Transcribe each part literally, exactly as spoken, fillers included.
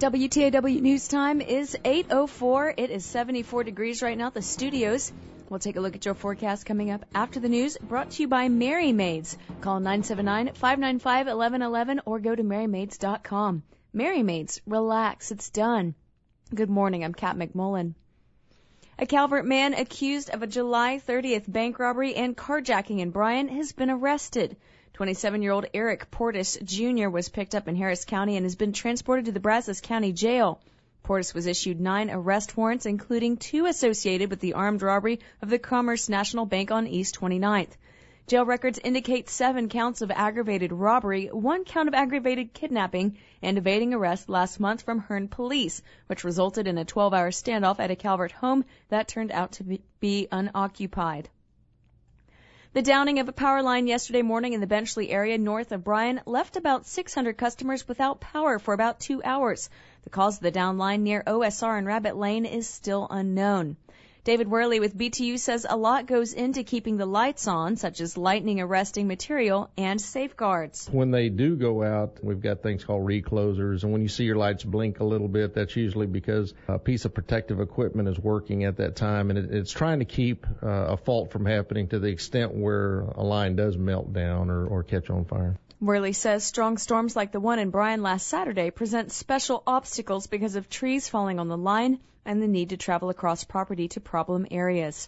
W T A W News Time is eight oh four. It is seventy-four degrees right now at the studios. We'll take a look at your forecast coming up after the news, brought to you by Mary Maids. Call nine seven nine, five nine five, one one one one or go to mary maids dot com. Mary Maids, relax, it's done. Good morning, I'm Kat McMullen. A Calvert man accused of a July thirtieth bank robbery and carjacking in Bryan has been arrested. twenty-seven-year-old Eric Portis Junior was picked up in Harris County and has been transported to the Brazos County Jail. Portis was issued nine arrest warrants, including two associated with the armed robbery of the Commerce National Bank on East twenty-ninth. Jail records indicate seven counts of aggravated robbery, one count of aggravated kidnapping, and evading arrest last month from Hearn Police, which resulted in a twelve-hour standoff at a Calvert home that turned out to be, be unoccupied. The downing of a power line yesterday morning in the Benchley area north of Bryan left about six hundred customers without power for about two hours. The cause of the down line near O S R and Rabbit Lane is still unknown. David Worley with B T U says a lot goes into keeping the lights on, such as lightning arresting material and safeguards. When they do go out, we've got things called reclosers, and when you see your lights blink a little bit, that's usually because a piece of protective equipment is working at that time, and it, it's trying to keep uh, a fault from happening to the extent where a line does melt down or, or catch on fire. Worley says strong storms like the one in Bryan last Saturday present special obstacles because of trees falling on the line and the need to travel across property to problem areas.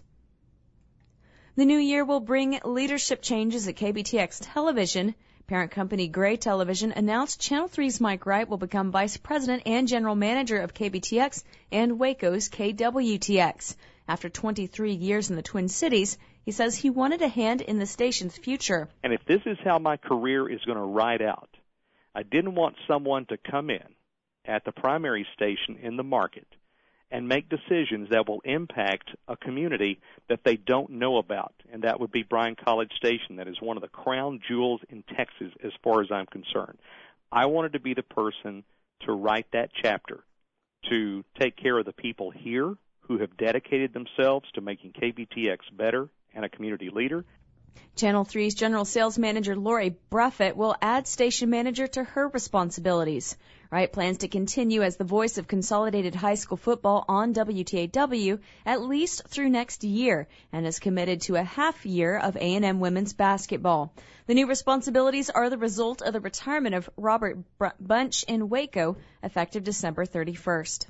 The new year will bring leadership changes at K B T X Television. Parent company Gray Television announced Channel three's Mike Wright will become vice president and general manager of K B T X and Waco's K W T X. After twenty-three years in the Twin Cities, he says he wanted a hand in the station's future. And if this is how my career is going to ride out, I didn't want someone to come in at the primary station in the market and make decisions that will impact a community that they don't know about, and that would be Bryan College Station. That is one of the crown jewels in Texas as far as I'm concerned. I wanted to be the person to write that chapter, to take care of the people here who have dedicated themselves to making K B T X better and a community leader. Channel three's general sales manager Lori Bruffett will add station manager to her responsibilities. Wright plans to continue as the voice of consolidated high school football on W T A W at least through next year and is committed to a half year of A and M women's basketball. The new responsibilities are the result of the retirement of Robert Bunch in Waco, effective December thirty-first.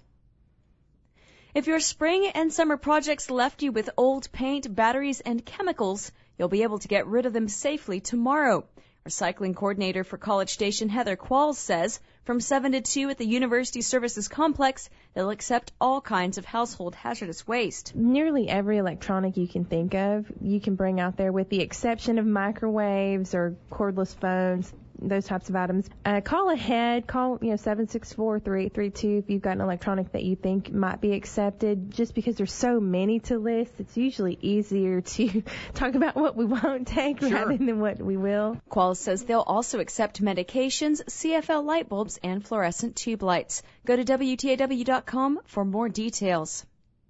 If your spring and summer projects left you with old paint, batteries, and chemicals, you'll be able to get rid of them safely tomorrow. Recycling coordinator for College Station Heather Qualls says from seven to two at the University Services Complex, they'll accept all kinds of household hazardous waste. Nearly every electronic you can think of, you can bring out there with the exception of microwaves or cordless phones, those types of items. Uh, call ahead, call, you know, seven six four, three eight three two if you've got an electronic that you think might be accepted. Just because there's so many to list, it's usually easier to talk about what we won't take sure. rather than what we will. Qualls says they'll also accept medications, C F L light bulbs, and fluorescent tube lights. Go to W T A W dot com for more details.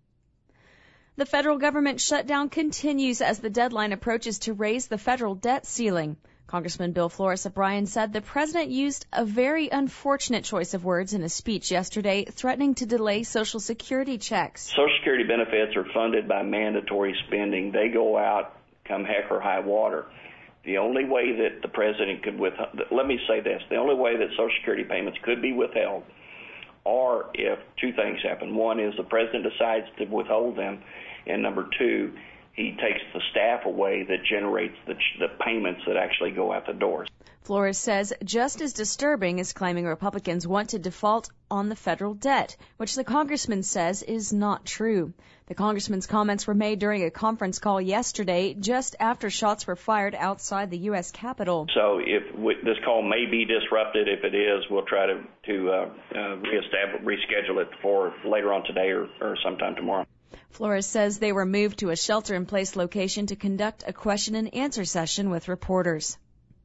The federal government shutdown continues as the deadline approaches to raise the federal debt ceiling. Congressman Bill Flores of Bryan said the president used a very unfortunate choice of words in a speech yesterday, threatening to delay Social Security checks. Social Security benefits are funded by mandatory spending. They go out come heck or high water. The only way that the president could withhold, let me say this, the only way that Social Security payments could be withheld are if two things happen. One is the president decides to withhold them, and number two, he takes the staff away that generates the, the payments that actually go out the doors. Flores says just as disturbing is claiming Republicans want to default on the federal debt, which the congressman says is not true. The congressman's comments were made during a conference call yesterday, just after shots were fired outside the U S Capitol. So if we, this call may be disrupted, if it is, we'll try to, to uh, uh, reestablish, reschedule it for later on today or, or sometime tomorrow. Flores says they were moved to a shelter-in-place location to conduct a question-and-answer session with reporters.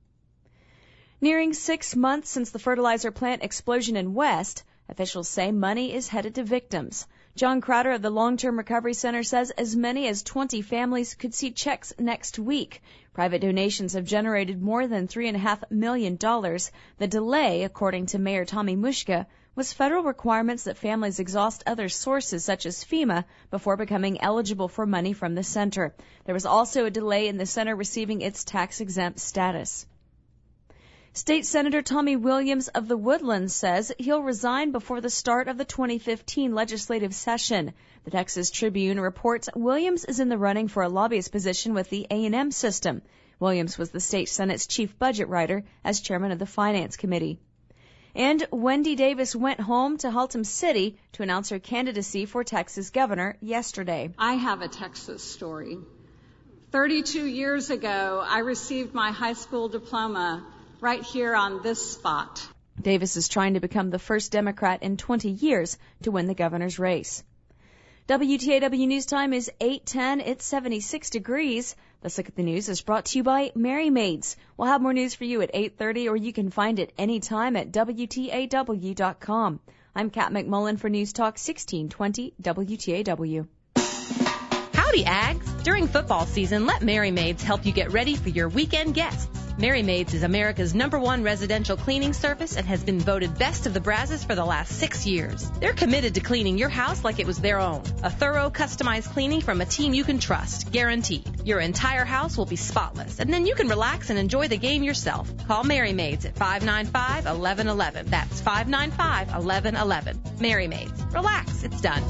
Nearing six months since the fertilizer plant explosion in West, officials say money is headed to victims. John Crowder of the Long-Term Recovery Center says as many as twenty families could see checks next week. Private donations have generated more than three point five million dollars. The delay, according to Mayor Tommy Mushka, was federal requirements that families exhaust other sources such as FEMA before becoming eligible for money from the center. There was also a delay in the center receiving its tax-exempt status. State Senator Tommy Williams of the Woodlands says he'll resign before the start of the twenty fifteen legislative session. The Texas Tribune reports Williams is in the running for a lobbyist position with the A and M system. Williams was the state Senate's chief budget writer as chairman of the Finance Committee. And Wendy Davis went home to Haltom City to announce her candidacy for Texas governor yesterday. I have a Texas story. thirty-two years ago, I received my high school diploma right here on this spot. Davis is trying to become the first Democrat in twenty years to win the governor's race. W T A W News Time is eight ten. It's seventy-six degrees. Let's Look at the News is brought to you by Mary Maids. We'll have more news for you at eight thirty, or you can find it anytime at W T A W dot com. I'm Kat McMullen for News Talk sixteen twenty W T A W. Howdy, Ags. During football season, let Mary Maids help you get ready for your weekend guests. Mary Maids is America's number one residential cleaning service and has been voted best of the Brazos for the last six years. They're committed to cleaning your house like it was their own. A thorough, customized cleaning from a team you can trust, guaranteed. Your entire house will be spotless, and then you can relax and enjoy the game yourself. Call Mary Maids at five nine five, one one one one. That's five nine five, one one one one. Mary Maids. Relax. It's done.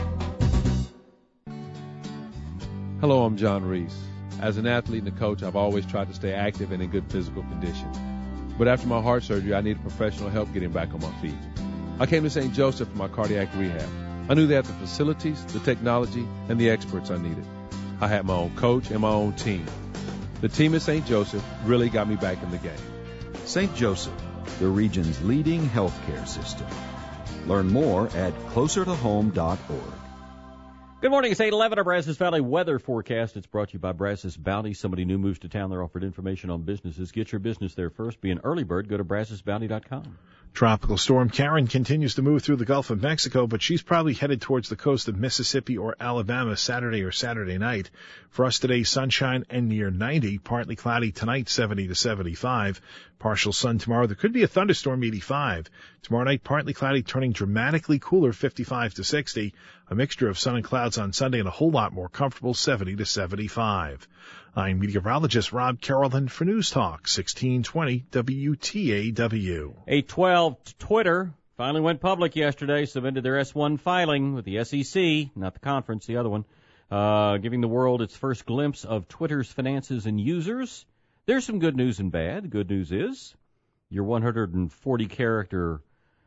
Hello, I'm John Reese. As an athlete and a coach, I've always tried to stay active and in good physical condition. But after my heart surgery, I needed professional help getting back on my feet. I came to Saint Joseph for my cardiac rehab. I knew they had the facilities, the technology, and the experts I needed. I had my own coach and my own team. The team at Saint Joseph really got me back in the game. Saint Joseph, the region's leading healthcare system. Learn more at closer to home dot org. Good morning. It's eight eleven, our Brazos Valley weather forecast. It's brought to you by Brazos Bounty. Somebody new moves to town. They're offered information on businesses. Get your business there first. Be an early bird. Go to brazos bounty dot com. Tropical storm Karen continues to move through the Gulf of Mexico, but she's probably headed towards the coast of Mississippi or Alabama Saturday or Saturday night. For us today, sunshine and near ninety. Partly cloudy tonight, seventy to seventy-five. Partial sun tomorrow. There could be a thunderstorm, eighty-five. Tomorrow night, partly cloudy, turning dramatically cooler, fifty-five to sixty. A mixture of sun and clouds on Sunday and a whole lot more comfortable, seventy to seventy-five. I'm meteorologist Rob Carrollton for News Talk sixteen twenty W T A W. eight twelve, Twitter finally went public yesterday, submitted their S one filing with the S E C, not the conference, the other one, uh, giving the world its first glimpse of Twitter's finances and users. There's some good news and bad. The good news is your one hundred forty character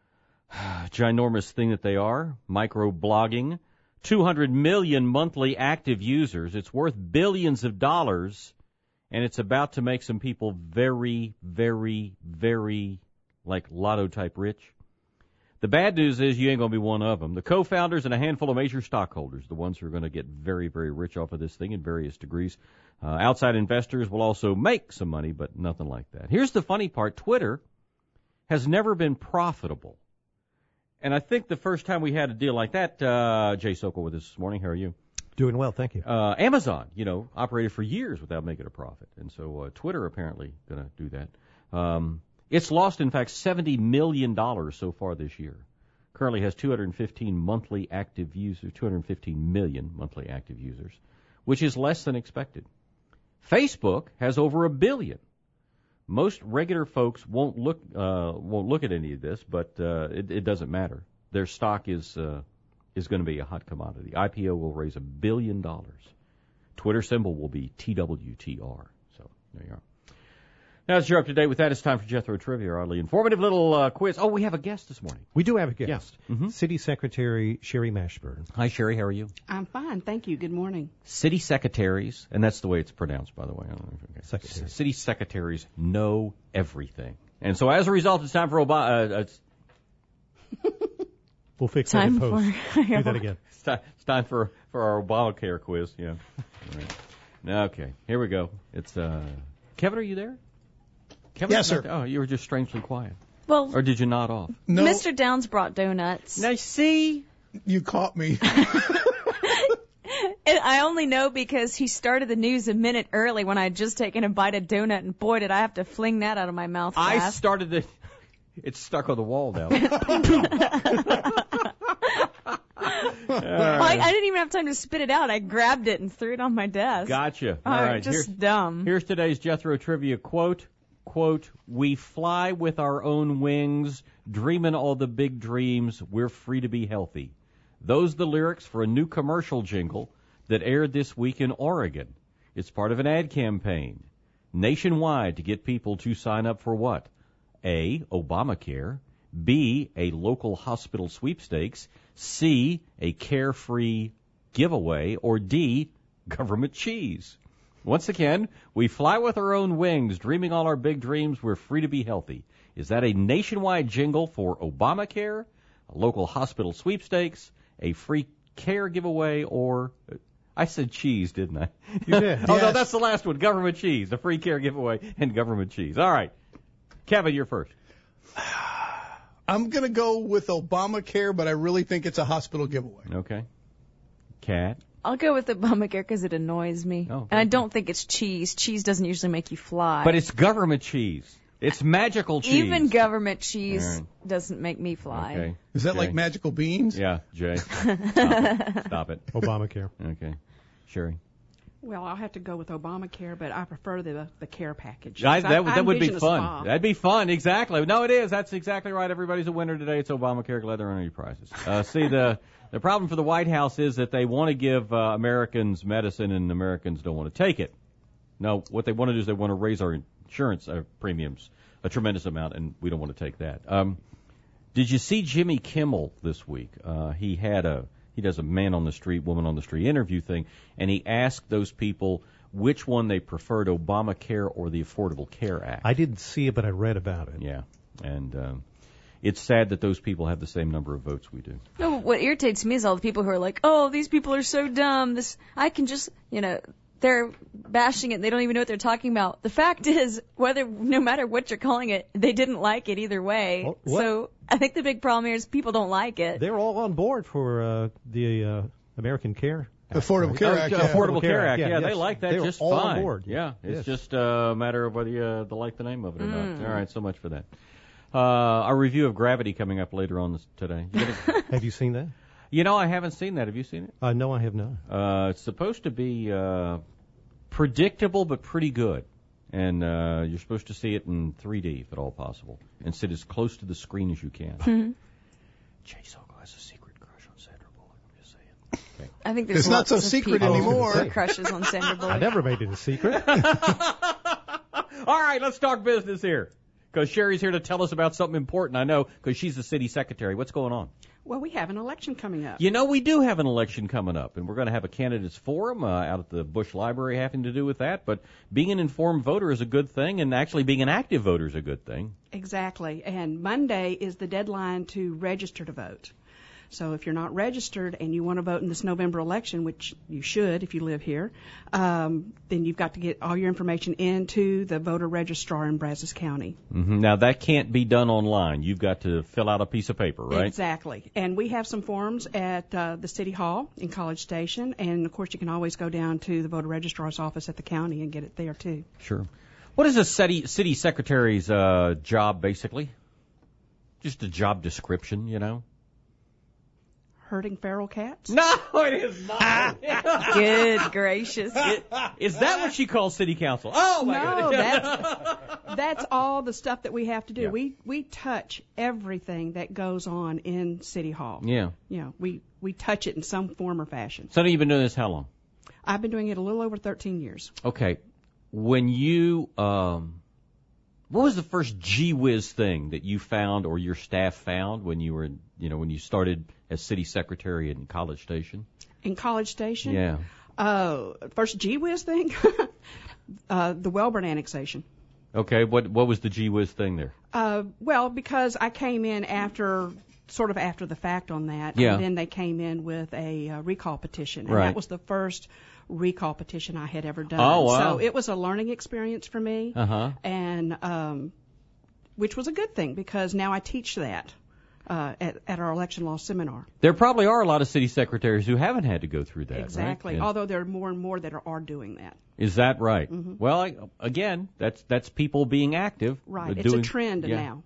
ginormous thing that they are, micro-blogging, two hundred million monthly active users. It's worth billions of dollars, and it's about to make some people very, very, very, like, lotto-type rich. The bad news is you ain't going to be one of them. The co-founders and a handful of major stockholders, the ones who are going to get very, very rich off of this thing in various degrees. Uh, outside investors will also make some money, but nothing like that. Here's the funny part. Twitter has never been profitable. And I think the first time we had a deal like that, uh, Jay Sokol with us this morning. How are you? Doing well, thank you. Uh, Amazon, you know, operated for years without making a profit. And so uh, Twitter apparently going to do that. Um, it's lost, in fact, seventy million dollars so far this year. Currently has two hundred fifteen monthly active users, two hundred fifteen million monthly active users, which is less than expected. Facebook has over a billion. Most regular folks won't look uh, won't look at any of this, but uh, it, it doesn't matter. Their stock is uh, is going to be a hot commodity. I P O will raise a billion dollars. Twitter symbol will be T W T R. So there you are. Now that you're up to date with that, it's time for Jethro Trivia, our informative little uh, quiz. Oh, we have a guest this morning. We do have a guest. Yes. Mm-hmm. City Secretary Sherry Mashburn. Hi, Sherry. How are you? I'm fine, thank you. Good morning. City secretaries, and that's the way it's pronounced, by the way. I don't know if okay. Secretary. City secretaries know everything, and so as a result, it's time for Obama. Uh, we'll fix time that in post. For, Do that again. It's, time, it's time for for our Obamacare quiz. Yeah. Right. Okay. Here we go. It's uh, Kevin. Are you there? Kevin, yes, sir. Oh, you were just strangely quiet. Well, or did you nod off? No. Mister Downs brought donuts. Now, see, You caught me. And I only know because he started the news a minute early when I had just taken a bite of donut, and boy, did I have to fling that out of my mouth fast. I started the... It's stuck on the wall now. Right. Well, I, I didn't even have time to spit it out. I grabbed it and threw it on my desk. Gotcha. All oh, right. Just here's, dumb. Here's today's Jethro Trivia quote. Quote, we fly with our own wings, dreaming all the big dreams. We're free to be healthy. Those are the lyrics for a new commercial jingle that aired this week in Oregon. It's part of an ad campaign nationwide to get people to sign up for what? A, Obamacare. B, a local hospital sweepstakes. C, a carefree giveaway. Or D, government cheese. Once again, we fly with our own wings, dreaming all our big dreams. We're free to be healthy. Is that a nationwide jingle for Obamacare, a local hospital sweepstakes, a free care giveaway, or... I said cheese, didn't I? You did. Oh, Yes. no, that's the last one. Government cheese, the free care giveaway, and government cheese. All right. Kevin, you're first. I'm going to go with Obamacare, but I really think it's a hospital giveaway. Okay. Kat? I'll go with Obamacare because it annoys me. Oh, and I don't think it's cheese. Cheese doesn't usually make you fly. But it's government cheese. It's magical cheese. Even government cheese All right. doesn't make me fly. Okay. Is that Jay? like magical beans? Yeah, Jay. Stop it. Stop it. Obamacare. Okay. Sherry? Well, I'll have to go with Obamacare, but I prefer the the care package. I, So that I, that I would be envision a fun. spa. That'd be fun. Exactly. No, it is. That's exactly right. Everybody's a winner today. It's Obamacare. Glad they're earning your prizes. Uh, see, the the problem for the White House is that they want to give uh, Americans medicine and Americans don't want to take it. No, what they want to do is they want to raise our insurance uh, premiums a tremendous amount, and we don't want to take that. Um, did you see Jimmy Kimmel this week? Uh, he had a he does a man on the street, woman on the street interview thing, and he asked those people which one they preferred, Obamacare or the Affordable Care Act. I didn't see it, but I read about it. Yeah, and um, it's sad that those people have the same number of votes we do. No, what irritates me is all the people who are like, oh, these people are so dumb. This I can just, you know, they're bashing it. They don't even know what they're talking about. The fact is, whether no matter what you're calling it, they didn't like it either way. Well, what? So I think the big problem here is people don't like it. They're all on board for uh, the uh, American Care Act. Affordable right? Care Oh, Act. uh, yeah. Affordable Care Act. Yeah, Yeah, they yes. like that They're just all fine. on board. Yeah, it's Yes. just a matter of whether you uh, like the name of it or Mm. not. All right, so much for that. Uh, our review of Gravity coming up later on this, today. You, gonna, Have you seen that? you know, I haven't seen that. Have you seen it? Uh, no, I have not. Uh, it's supposed to be uh, predictable but pretty good. And uh, you're supposed to see it in three D if at all possible, and sit as close to the screen as you can. Mm-hmm. Jay Sokol has a secret crush on Sandra Bullock. I'm just saying. Okay. I think there's It's not lots so of secret people anymore. with crushes on Sandra I Bullock. never made it a secret. All right, let's talk business here. Because Sherry's here to tell us about something important, I know, because she's the city secretary. What's going on? Well, we have an election coming up. You know, we do have an election coming up, and we're going to have a candidates forum uh, out at the Bush Library having to do with that. But being an informed voter is a good thing, and actually being an active voter is a good thing. Exactly. And Monday is the deadline to register to vote. So if you're not registered and you want to vote in this November election, which you should if you live here, um, then you've got to get all your information into the voter registrar in Brazos County. Mm-hmm. Now, that can't be done online. You've got to fill out a piece of paper, right? Exactly. And we have some forms at uh, the City Hall in College Station. And, of course, you can always go down to the voter registrar's office at the county and get it there, too. Sure. What is a city, city secretary's uh, job, basically? Just a job description, you know? Herding feral cats? No, it is not. Good gracious. It, is that what she calls city council? Oh, my no, goodness. that's, that's all the stuff that we have to do. Yeah. We we touch everything that goes on in City Hall. Yeah. You know, we, we touch it in some form or fashion. So you've been doing this how long? I've been doing it a little over thirteen years. Okay. When you, um, what was the first gee whiz thing that you found or your staff found when you were, you know, when you started as city secretary in College Station? In College Station? Yeah. Uh, first gee whiz thing? uh, the Welborn annexation. Okay. What what was the gee whiz thing there? Uh, well, because I came in after, sort of after the fact on that. Yeah. And then they came in with a uh, recall petition. And Right. that was the first recall petition I had ever done. Oh, wow. So it was a learning experience for me. Uh huh. And, um, which was a good thing because now I teach that. uh, at, at our election law seminar. There probably are a lot of city secretaries who haven't had to go through that. Exactly. Right? And although there are more and more that are, are doing that. Is that right? Mm-hmm. Well, I, again, that's that's people being active. Right. It's doing, a trend yeah. now.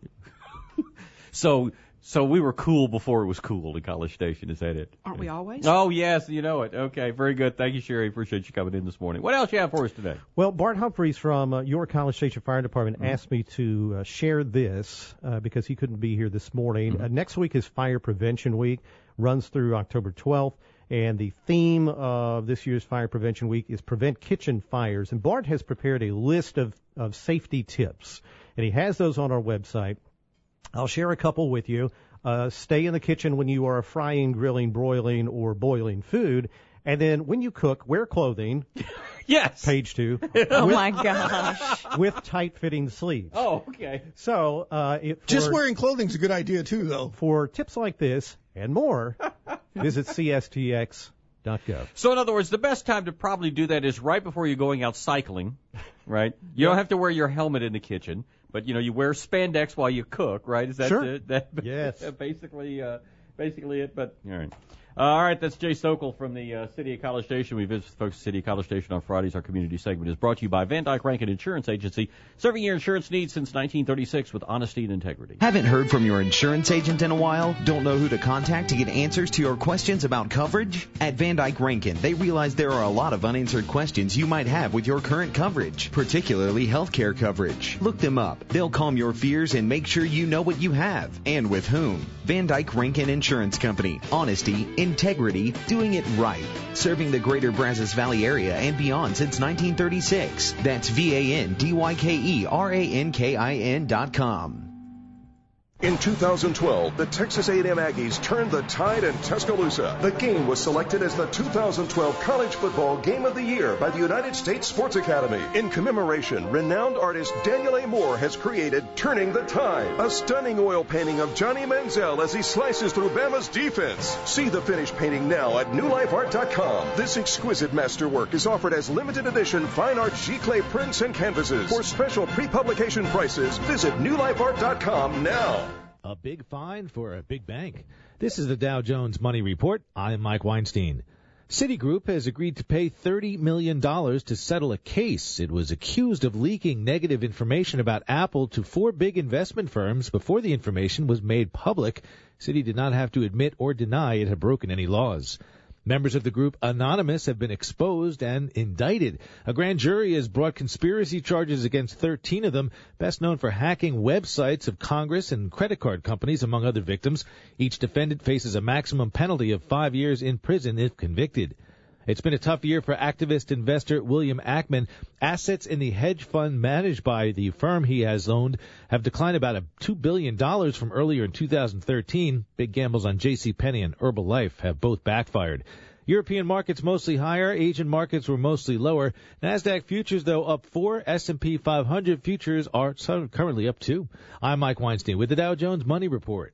so. So we were cool before it was cool in College Station. Is that it? Aren't we always? Oh, yes, you know it. Okay, very good. Thank you, Sherry. Appreciate you coming in this morning. What else you have for us today? Well, Bart Humphreys from uh, your College Station Fire Department Mm-hmm. asked me to uh, share this uh, because he couldn't be here this morning. Mm-hmm. Uh, next week is Fire Prevention Week, runs through October twelfth. And the theme of this year's Fire Prevention Week is Prevent Kitchen Fires. And Bart has prepared a list of, of safety tips, and he has those on our website. I'll share a couple with you. Uh, stay in the kitchen when you are frying, grilling, broiling, or boiling food. And then when you cook, wear clothing. Yes. Page two. Oh, with, my gosh. With tight-fitting sleeves. Oh, okay. So, uh, it, for, Just wearing clothing's a good idea, too, though. For tips like this and more, visit C S T X dot gov. So, in other words, the best time to probably do that is right before you're going out cycling, right? You don't have to wear your helmet in the kitchen. But, you know, you wear spandex while you cook, right? Is that sure. uh, that yes. basically uh, basically it? But all right. Uh, all right, that's Jay Sokol from the uh, City of College Station. We visit folks at City of College Station on Fridays. Our community segment is brought to you by Van Dyke Rankin Insurance Agency, serving your insurance needs since nineteen thirty-six with honesty and integrity. Haven't heard from your insurance agent in a while? Don't know who to contact to get answers to your questions about coverage? At Van Dyke Rankin, they realize there are a lot of unanswered questions you might have with your current coverage, particularly healthcare coverage. Look them up. They'll calm your fears and make sure you know what you have and with whom. Van Dyke Rankin Insurance Company. Honesty, integrity, doing it right. Serving the greater Brazos Valley area and beyond since nineteen thirty-six. That's V A N D Y K E R A N K I N dot com. In two thousand twelve, the Texas A and M Aggies turned the tide in Tuscaloosa. The game was selected as the two thousand twelve College Football Game of the Year by the United States Sports Academy. In commemoration, renowned artist Daniel A. Moore has created Turning the Tide, a stunning oil painting of Johnny Manziel as he slices through Bama's defense. See the finished painting now at new life art dot com. This exquisite masterwork is offered as limited edition fine art Giclée prints and canvases. For special pre-publication prices, visit new life art dot com now. A big fine for a big bank. This is the Dow Jones Money Report. I'm Mike Weinstein. Citigroup has agreed to pay thirty million dollars to settle a case. It was accused of leaking negative information about Apple to four big investment firms before the information was made public. Citi did not have to admit or deny it had broken any laws. Members of the group Anonymous have been exposed and indicted. A grand jury has brought conspiracy charges against thirteen of them, best known for hacking websites of Congress and credit card companies, among other victims. Each defendant faces a maximum penalty of five years in prison if convicted. It's been a tough year for activist investor William Ackman. Assets in the hedge fund managed by the firm he has owned have declined about two billion dollars from earlier in two thousand thirteen. Big gambles on JCPenney and Herbalife have both backfired. European markets mostly higher. Asian markets were mostly lower. NASDAQ futures, though, up four. S and P five hundred futures are currently up two. I'm Mike Weinstein with the Dow Jones Money Report.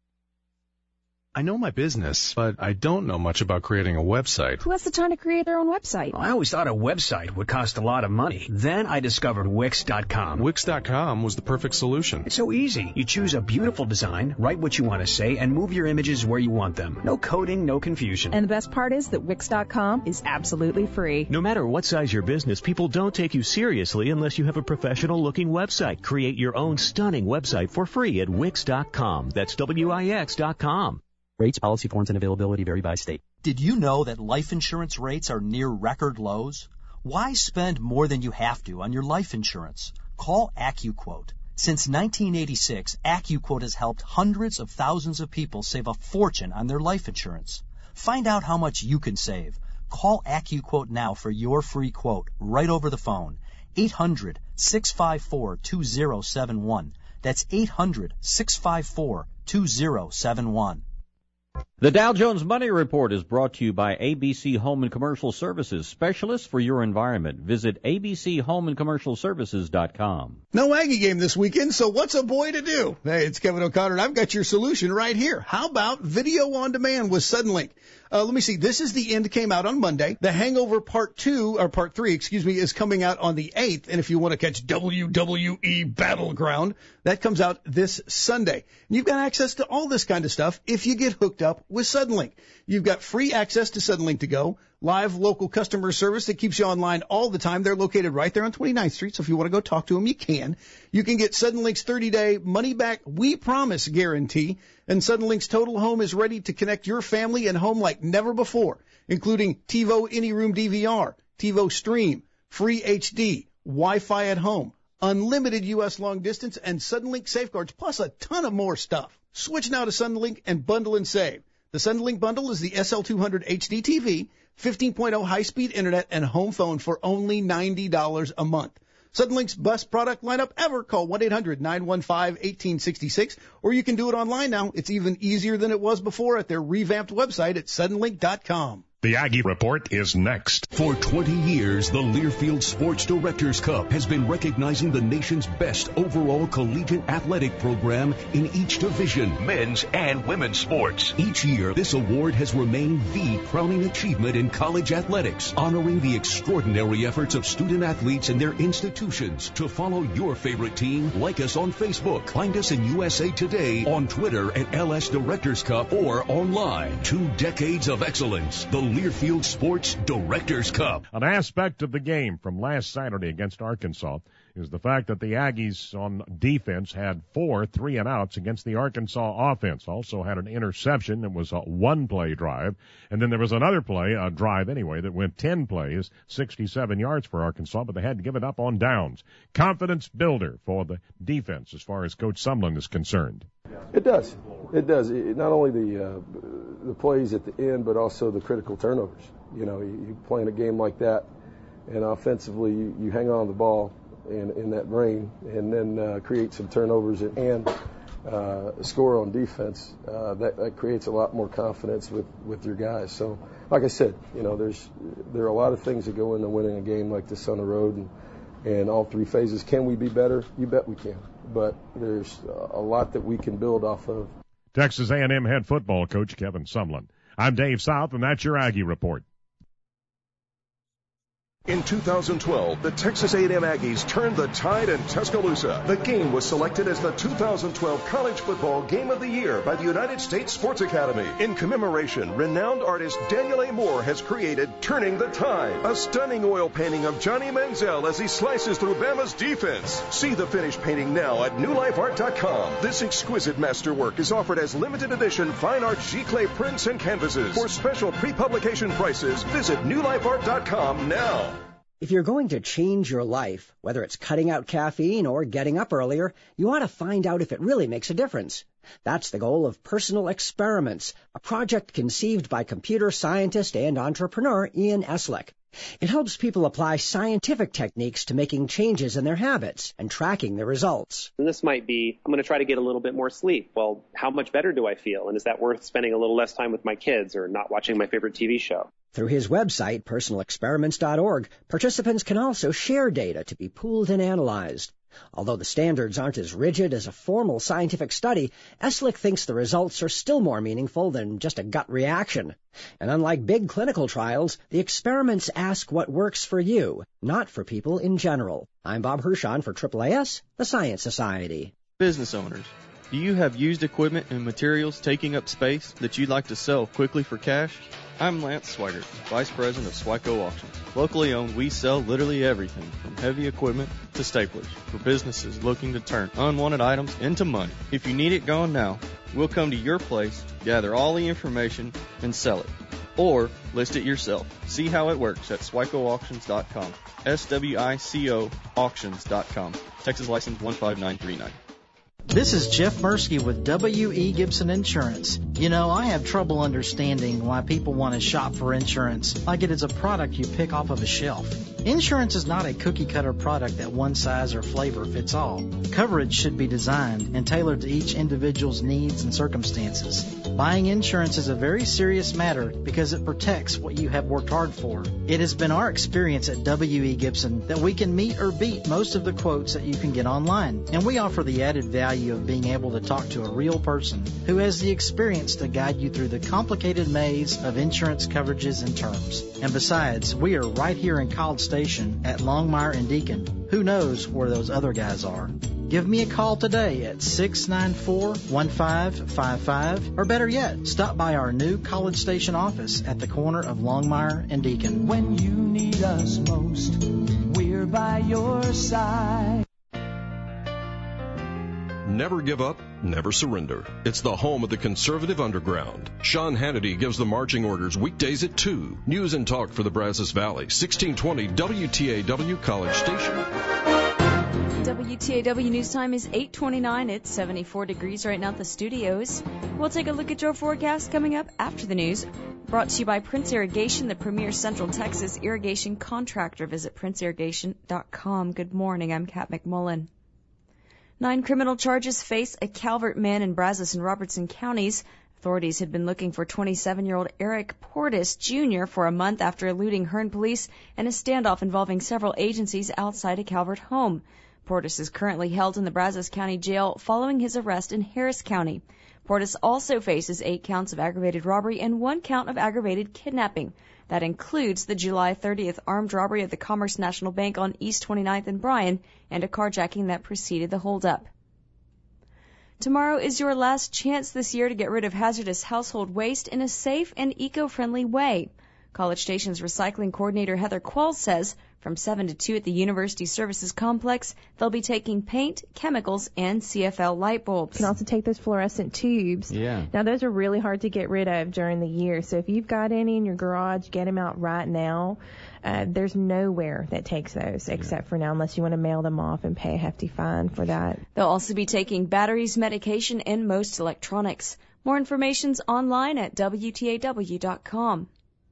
I know my business, but I don't know much about creating a website. Who has the time to create their own website? I always thought a website would cost a lot of money. Then I discovered Wix dot com. Wix dot com was the perfect solution. It's so easy. You choose a beautiful design, write what you want to say, and move your images where you want them. No coding, no confusion. And the best part is that Wix dot com is absolutely free. No matter what size your business, people don't take you seriously unless you have a professional-looking website. Create your own stunning website for free at Wix dot com. That's W I X dot com. Rates, policy forms, and availability vary by state. Did you know that life insurance rates are near record lows? Why spend more than you have to on your life insurance? Call AccuQuote. Since nineteen eighty-six, AccuQuote has helped hundreds of thousands of people save a fortune on their life insurance. Find out how much you can save. Call AccuQuote now for your free quote right over the phone. eight hundred, six five four, two zero seven one. That's eight hundred, six five four, two zero seven one. The Dow Jones Money Report is brought to you by A B C Home and Commercial Services, specialists for your environment. Visit A B C Home and Commercial Services dot com. No Aggie game this weekend, so what's a boy to do? Hey, it's Kevin O'Connor, and I've got your solution right here. How about video on demand with Suddenlink? Uh, let me see. This is the end. Came out on Monday. The Hangover Part Two, or Part Three, excuse me, is coming out on the eighth. And if you want to catch W W E Battleground, that comes out this Sunday. And you've got access to all this kind of stuff if you get hooked up with Suddenlink. You've got free access to Suddenlink to go, live local customer service that keeps you online all the time. They're located right there on twenty-ninth Street, so if you want to go talk to them, you can. You can get Suddenlink's thirty-day money-back, we promise guarantee, and Suddenlink's Total Home is ready to connect your family and home like never before, including TiVo AnyRoom D V R, TiVo Stream, free H D, Wi-Fi at home, unlimited U S long distance, and Suddenlink safeguards, plus a ton of more stuff. Switch now to Suddenlink and bundle and save. The Suddenlink bundle is the S L two hundred H D T V, fifteen point oh high-speed internet, and home phone for only ninety dollars a month. Suddenlink's best product lineup ever. Call one eight hundred nine one five one eight six six, or you can do it online now. It's even easier than it was before at their revamped website at suddenlink dot com. The Aggie Report is next. For twenty years, the Learfield Sports Directors Cup has been recognizing the nation's best overall collegiate athletic program in each division, men's and women's sports. Each year, this award has remained the crowning achievement in college athletics, honoring the extraordinary efforts of student athletes and their institutions. To follow your favorite team, like us on Facebook. Find us in U S A Today, on Twitter at L S Directors Cup, or online. Two decades of excellence. The Learfield Sports Directors Cup. An aspect of the game from last Saturday against Arkansas is the fact that the Aggies on defense had four three and outs against the Arkansas offense. Also had an interception that was a one-play drive. And then there was another play, a drive anyway, that went ten plays, sixty-seven yards for Arkansas, but they had to give it up on downs. Confidence builder for the defense as far as Coach Sumlin is concerned. It does. It does. It, not only the uh, the plays at the end, but also the critical turnovers. You know, you, you play in a game like that, and offensively you, you hang on the ball in, in that rain, and then uh, create some turnovers and, and uh, score on defense. Uh, that, that creates a lot more confidence with, with your guys. So, like I said, you know, there's there are a lot of things that go into winning a game like this on the road, and and all three phases. Can we be better? You bet we can. But there's a lot that we can build off of. Texas A and M head football coach Kevin Sumlin. I'm Dave South, and that's your Aggie Report. In two thousand twelve, the Texas A and M Aggies turned the tide in Tuscaloosa. The game was selected as the two thousand twelve College Football Game of the Year by the United States Sports Academy. In commemoration, renowned artist Daniel A. Moore has created Turning the Tide, a stunning oil painting of Johnny Manziel as he slices through Bama's defense. See the finished painting now at new life art dot com. This exquisite masterwork is offered as limited edition fine art giclée prints and canvases. For special pre-publication prices, visit new life art dot com now. If you're going to change your life, whether it's cutting out caffeine or getting up earlier, you ought to find out if it really makes a difference. That's the goal of Personal Experiments, a project conceived by computer scientist and entrepreneur Ian Eslick. It helps people apply scientific techniques to making changes in their habits and tracking the results. And this might be, I'm going to try to get a little bit more sleep. Well, how much better do I feel? And is that worth spending a little less time with my kids or not watching my favorite T V show? Through his website, personal experiments dot org, participants can also share data to be pooled and analyzed. Although the standards aren't as rigid as a formal scientific study, Eslick thinks the results are still more meaningful than just a gut reaction. And unlike big clinical trials, the experiments ask what works for you, not for people in general. I'm Bob Hershon for triple A S, the Science Society. Business owners, do you have used equipment and materials taking up space that you'd like to sell quickly for cash? I'm Lance Swigert, Vice President of Swico Auctions. Locally owned, we sell literally everything from heavy equipment to staplers for businesses looking to turn unwanted items into money. If you need it gone now, we'll come to your place, gather all the information, and sell it. Or list it yourself. See how it works at swico auctions dot com. S W I C O auctions dot com. Texas license one five nine three nine. This is Jeff Mursky with W E. Gibson Insurance. You know, I have trouble understanding why people want to shop for insurance like it is a product you pick off of a shelf. Insurance is not a cookie-cutter product that one size or flavor fits all. Coverage should be designed and tailored to each individual's needs and circumstances. Buying insurance is a very serious matter because it protects what you have worked hard for. It has been our experience at W E. Gibson that we can meet or beat most of the quotes that you can get online, and we offer the added value of being able to talk to a real person who has the experience to guide you through the complicated maze of insurance coverages and terms. And besides, we are right here in College Station at Longmire and Deacon. Who knows where those other guys are? Give me a call today at six nine four, one five five five, or better yet, stop by our new College Station office at the corner of Longmire and Deacon. When you need us most, we're by your side. Never give up, never surrender. It's the home of the conservative underground. Sean Hannity gives the marching orders weekdays at two. News and talk for the Brazos Valley, sixteen twenty W T A W College Station. W T A W News Time is eight twenty-nine. It's seventy-four degrees right now at the studios. We'll take a look at your forecast coming up after the news. Brought to you by Prince Irrigation, the premier Central Texas irrigation contractor. Visit prince irrigation dot com. Good morning. I'm Kat McMullen. Nine criminal charges face a Calvert man in Brazos and Robertson counties. Authorities had been looking for twenty-seven-year-old Eric Portis Junior for a month after eluding Hearn police and a standoff involving several agencies outside a Calvert home. Portis is currently held in the Brazos County Jail following his arrest in Harris County. Portis also faces eight counts of aggravated robbery and one count of aggravated kidnapping. That includes the July thirtieth armed robbery at the Commerce National Bank on East twenty-ninth and Bryan and a carjacking that preceded the holdup. Tomorrow is your last chance this year to get rid of hazardous household waste in a safe and eco-friendly way. College Station's recycling coordinator Heather Qualls says from seven to two at the University Services Complex, they'll be taking paint, chemicals, and C F L light bulbs. You can also take those fluorescent tubes. Yeah. Now, those are really hard to get rid of during the year. So if you've got any in your garage, get them out right now. Uh, there's nowhere that takes those except for now, unless you want to mail them off and pay a hefty fine for that. They'll also be taking batteries, medication, and most electronics. More information's online at W T A W dot com.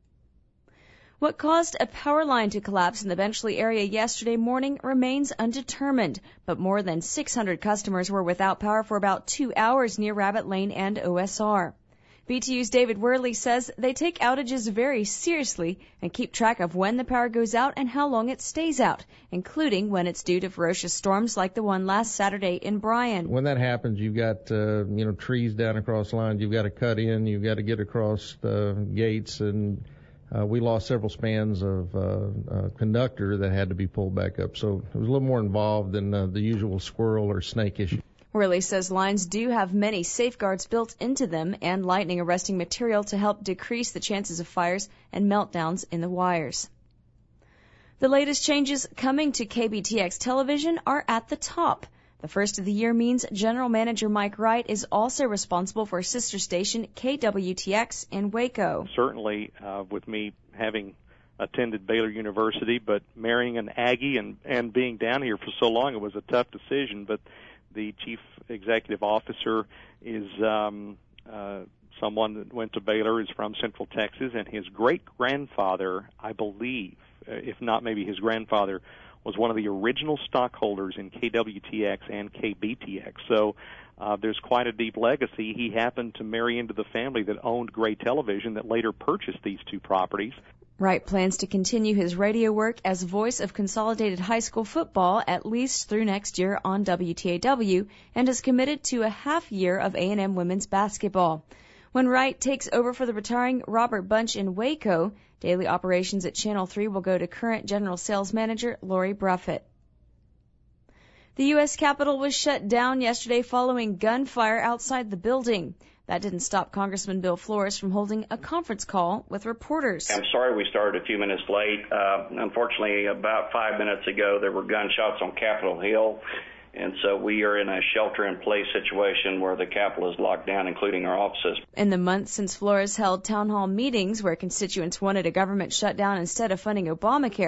What caused a power line to collapse in the Benchley area yesterday morning remains undetermined, but more than six hundred customers were without power for about two hours near Rabbit Lane and O S R. B T U's David Worley says they take outages very seriously and keep track of when the power goes out and how long it stays out, including when it's due to ferocious storms like the one last Saturday in Bryan. When that happens, you've got uh, you know trees down across lines, you've got to cut in, you've got to get across the gates, and Uh, we lost several spans of uh, uh, conductor that had to be pulled back up. So it was a little more involved than uh, the usual squirrel or snake issue. Worley says lines do have many safeguards built into them and lightning arresting material to help decrease the chances of fires and meltdowns in the wires. The latest changes coming to K B T X television are at the top. The first of the year means General Manager Mike Wright is also responsible for sister station K W T X in Waco. Certainly, uh, with me having attended Baylor University, but marrying an Aggie and, and being down here for so long, it was a tough decision. But the chief executive officer is um, uh, someone that went to Baylor, is from Central Texas, and his great-grandfather, I believe, uh, if not maybe his grandfather, was one of the original stockholders in K W T X and K B T X. So uh, there's quite a deep legacy. He happened to marry into the family that owned Gray Television that later purchased these two properties. Wright plans to continue his radio work as voice of Consolidated High School football at least through next year on W T A W and is committed to a half year of A and M women's basketball. When Wright takes over for the retiring Robert Bunch in Waco, daily operations at Channel three will go to current General Sales Manager Lori Bruffett. The U S Capitol was shut down yesterday following gunfire outside the building. That didn't stop Congressman Bill Flores from holding a conference call with reporters. I'm sorry we started a few minutes late. Uh, unfortunately, about five minutes ago, there were gunshots on Capitol Hill. And so we are in a shelter-in-place situation where the Capitol is locked down, including our offices. In the months since Flores held town hall meetings where constituents wanted a government shutdown instead of funding Obamacare,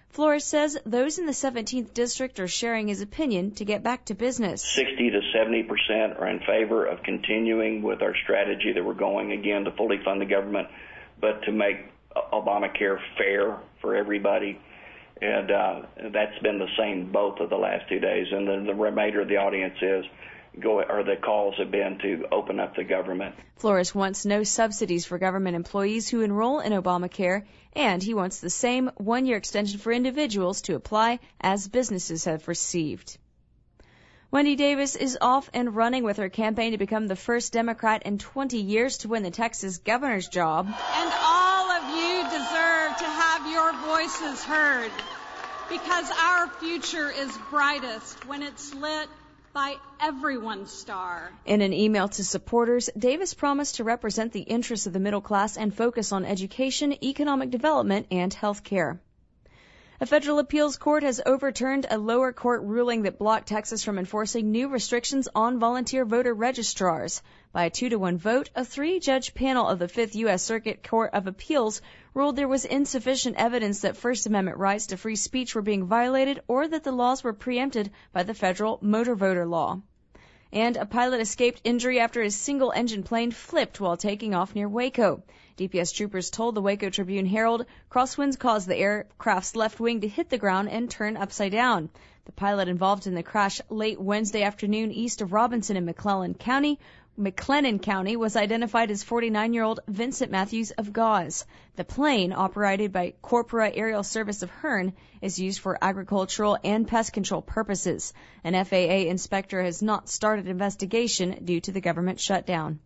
Flores says those in the seventeenth District are sharing his opinion to get back to business. sixty to seventy percent are in favor of continuing with our strategy that we're going, again, to fully fund the government, but to make Obamacare fair for everybody. And uh, that's been the same both of the last two days. And then the remainder of the audience is, go, or the calls have been to open up the government. Flores wants no subsidies for government employees who enroll in Obamacare, and he wants the same one-year extension for individuals to apply as businesses have received. Wendy Davis is off and running with her campaign to become the first Democrat in twenty years to win the Texas governor's job. And all of you deserve to have your voices heard, because our future is brightest when it's lit by everyone's star. In an email to supporters, Davis promised to represent the interests of the middle class and focus on education, economic development, and health care. A federal appeals court has overturned a lower court ruling that blocked Texas from enforcing new restrictions on volunteer voter registrars. By a two to one vote, a three-judge panel of the Fifth U S Circuit Court of Appeals ruled there was insufficient evidence that First Amendment rights to free speech were being violated or that the laws were preempted by the federal motor voter law. And a pilot escaped injury after his single-engine plane flipped while taking off near Waco. D P S troopers told the Waco Tribune-Herald crosswinds caused the aircraft's left wing to hit the ground and turn upside down. The pilot involved in the crash late Wednesday afternoon east of Robinson in McClellan County, McLennan County, was identified as forty-nine-year-old Vincent Matthews of Gause. The plane, operated by Corpora Aerial Service of Hearn, is used for agricultural and pest control purposes. An F A A inspector has not started investigation due to the government shutdown.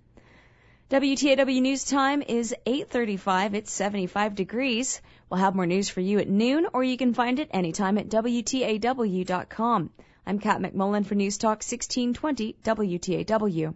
W T A W News time is eight thirty-five. It's seventy-five degrees. We'll have more news for you at noon, or you can find it anytime at W T A W dot com. I'm Kat McMullen for News Talk sixteen twenty W T A W.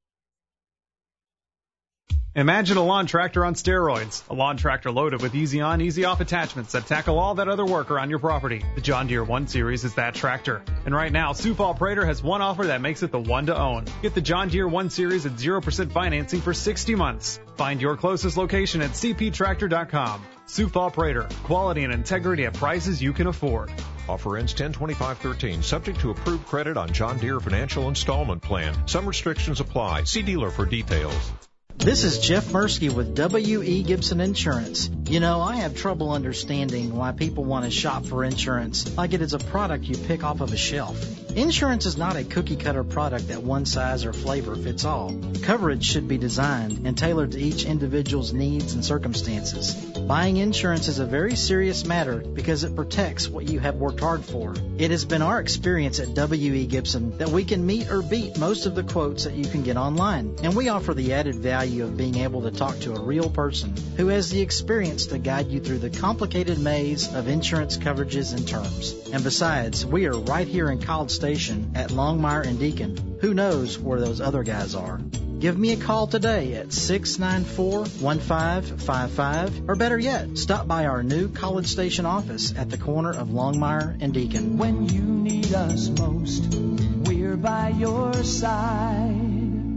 Imagine a lawn tractor on steroids. A lawn tractor loaded with easy-on, easy-off attachments that tackle all that other work around your property. The John Deere one Series is that tractor. And right now, Sioux Falls Prater has one offer that makes it the one to own. Get the John Deere one Series at zero percent financing for sixty months. Find your closest location at c p tractor dot com. Sioux Falls Prater. Quality and integrity at prices you can afford. Offer ends ten twenty-five thirteen, subject to approved credit on John Deere Financial Installment Plan. Some restrictions apply. See dealer for details. This is Jeff Mursky with W E. Gibson Insurance. You know, I have trouble understanding why people want to shop for insurance like it is a product you pick off of a shelf. Insurance is not a cookie-cutter product that one size or flavor fits all. Coverage should be designed and tailored to each individual's needs and circumstances. Buying insurance is a very serious matter because it protects what you have worked hard for. It has been our experience at W E. Gibson that we can meet or beat most of the quotes that you can get online, and we offer the added value of being able to talk to a real person who has the experience to guide you through the complicated maze of insurance coverages and terms. And besides, we are right here in College Station at Longmire and Deacon. Who knows where those other guys are? Give me a call today at six nine four, one five five five, or better yet, stop by our new College Station office at the corner of Longmire and Deacon. When you need us most, we're by your side.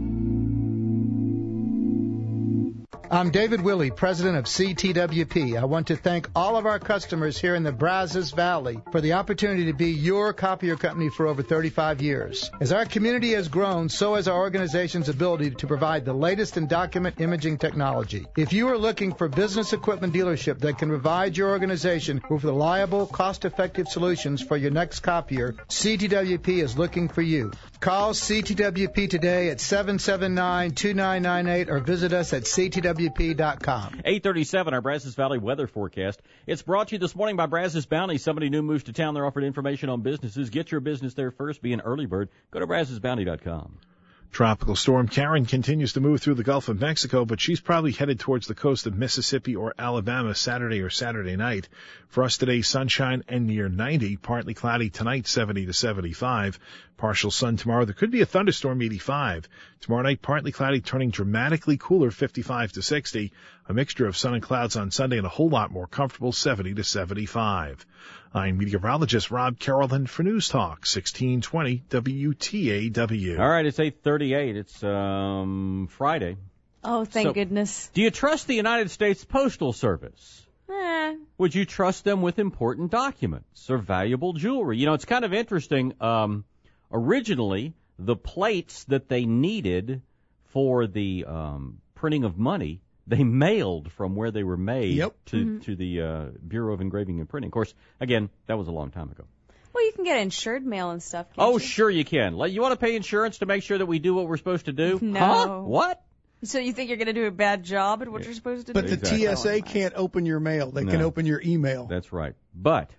I'm David Willey, president of C T W P. I want to thank all of our customers here in the Brazos Valley for the opportunity to be your copier company for over thirty-five years. As our community has grown, so has our organization's ability to provide the latest in document imaging technology. If you are looking for business equipment dealership that can provide your organization with reliable, cost-effective solutions for your next copier, C T W P is looking for you. Call C T W P today at seven seven nine, two nine nine eight or visit us at c t w p dot com. eight thirty-seven, our Brazos Valley weather forecast. It's brought to you this morning by Brazos Bounty. Somebody new moves to town. They're offered information on businesses. Get your business there first. Be an early bird. Go to brazos bounty dot com. Tropical storm Karen continues to move through the Gulf of Mexico, but she's probably headed towards the coast of Mississippi or Alabama Saturday or Saturday night. For us today, sunshine and near ninety, partly cloudy tonight, seventy to seventy-five. Partial sun tomorrow. There could be a thunderstorm, eighty-five. Tomorrow night, partly cloudy, turning dramatically cooler, fifty-five to sixty. A mixture of sun and clouds on Sunday and a whole lot more comfortable, seventy to seventy-five. I'm meteorologist Rob Carrollton for News Talk, sixteen twenty W T A W. All right, it's eight thirty-eight. It's um Friday. Oh, thank so, goodness. Do you trust the United States Postal Service? Eh, would you trust them with important documents or valuable jewelry? You know, it's kind of interesting. Um, originally, the plates that they needed for the um, printing of money, they mailed from where they were made yep. to, mm-hmm. to the uh, Bureau of Engraving and Printing. Of course, again, that was a long time ago. Well, you can get insured mail and stuff, can't Oh, you? sure you can. Like, you want to pay insurance to make sure that we do what we're supposed to do? No. Huh? What? So you think you're going to do a bad job at what you're supposed to but do? But the Exactly. T S A can't open your mail. They No. can open your email. That's right. But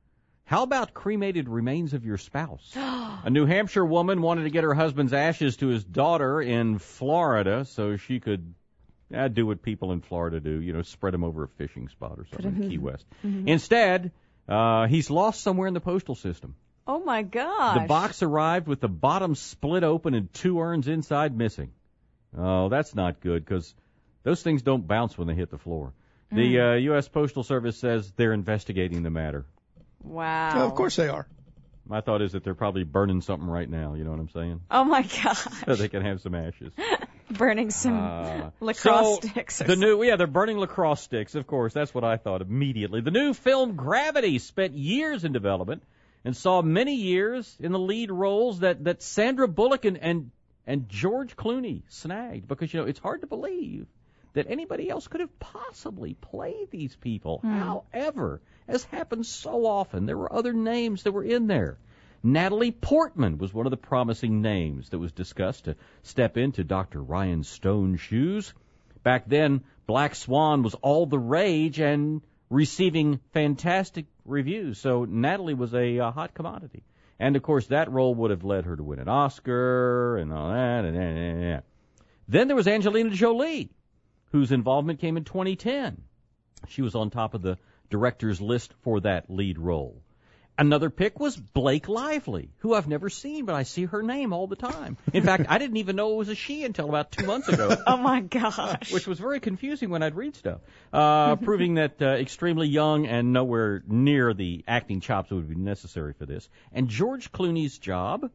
how about cremated remains of your spouse? A New Hampshire woman wanted to get her husband's ashes to his daughter in Florida so she could uh, do what people in Florida do, you know, spread them over a fishing spot or something in Key West. Mm-hmm. Instead, uh, he's lost somewhere in the postal system. Oh, my gosh. The box arrived with the bottom split open and two urns inside missing. Oh, that's not good because those things don't bounce when they hit the floor. Mm. The uh, U S Postal Service says they're investigating the matter. Wow. Well, of course they are. My thought is that they're probably burning something right now. You know what I'm saying? Oh, my gosh. So they can have some ashes. Burning some uh, lacrosse so sticks. Or the something. new, yeah, they're burning lacrosse sticks. Of course, that's what I thought immediately. The new film Gravity spent years in development and saw many years in the lead roles that, that Sandra Bullock and, and and George Clooney snagged because, you know, it's hard to believe that anybody else could have possibly played these people. Mm. However, as happens so often, there were other names that were in there. Natalie Portman was one of the promising names that was discussed to step into Doctor Ryan Stone's shoes. Back then, Black Swan was all the rage and receiving fantastic reviews, so Natalie was a uh, hot commodity. And, of course, that role would have led her to win an Oscar and all that. And, and, and, and. Then there was Angelina Jolie, whose involvement came in twenty ten. She was on top of the director's list for that lead role. Another pick was Blake Lively, who I've never seen, but I see her name all the time. In fact, I didn't even know it was a she until about two months ago. Oh, my gosh. Which was very confusing when I'd read stuff, uh, proving that uh, extremely young and nowhere near the acting chops that would be necessary for this. And George Clooney's job,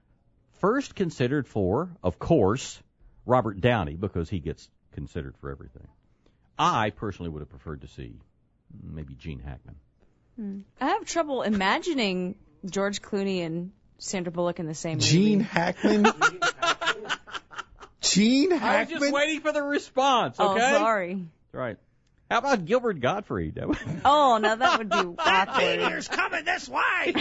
first considered for, of course, Robert Downey, because he gets considered for everything. I personally would have preferred to see maybe Gene Hackman. I have trouble imagining George Clooney and Sandra Bullock in the same movie. Gene Hackman? Gene Hackman? I was just waiting for the response, okay? Oh, sorry. Right. How about Gilbert Gottfried? Oh, no, that would be awkward. That meteor's coming this way!